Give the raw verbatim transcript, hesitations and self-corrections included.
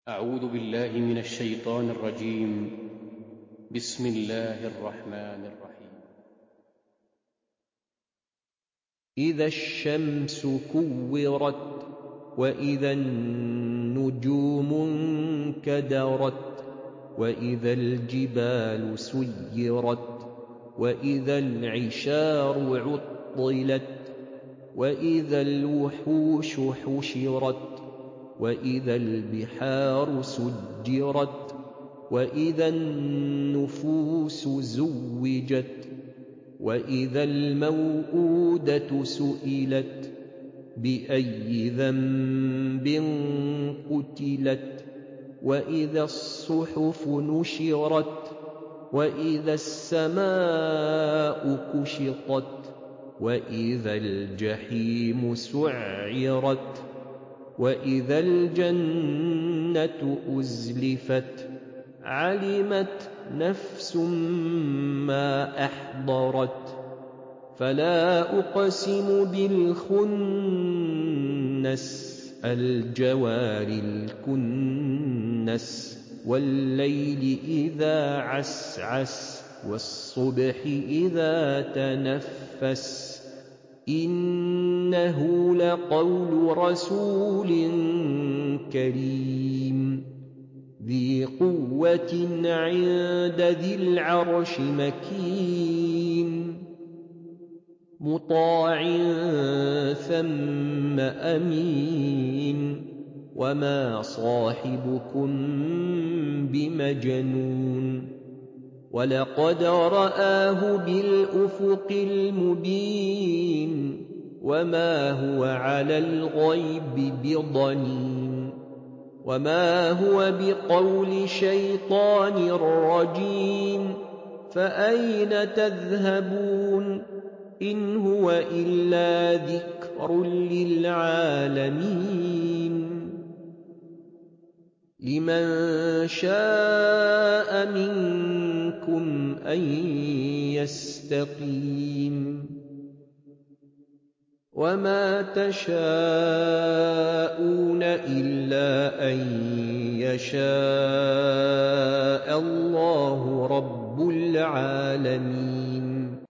أعوذ بالله من الشيطان الرجيم. بسم الله الرحمن الرحيم. إذا الشمس كورت وإذا النجوم انكدرت وإذا الجبال سيرت وإذا العشار عطلت وإذا الوحوش حشرت وإذا البحار سجرت وإذا النفوس زوجت وإذا الموءودة سئلت بأي ذنب قتلت وإذا الصحف نشرت وإذا السماء كشطت وإذا الجحيم سعرت وإذا الجنة أزلفت علمت نفس ما أحضرت فلا أقسم بالخنس الجوار الكنس والليل إذا عسعس والصبح إذا تنفس إنه لقول رسول كريم ذي قوة عند ذي العرش مكين مطاع ثم أمين وما صاحبكم بمجنون ولقد رآه بالأفق المبين وما هو على الغيب بضنين وما هو بقول شيطان رجيم فأين تذهبون إن هو إلا ذكر للعالمين لمن شاء منكم أن يستقيم وما تشاءون إلا أن يشاء الله رب العالمين.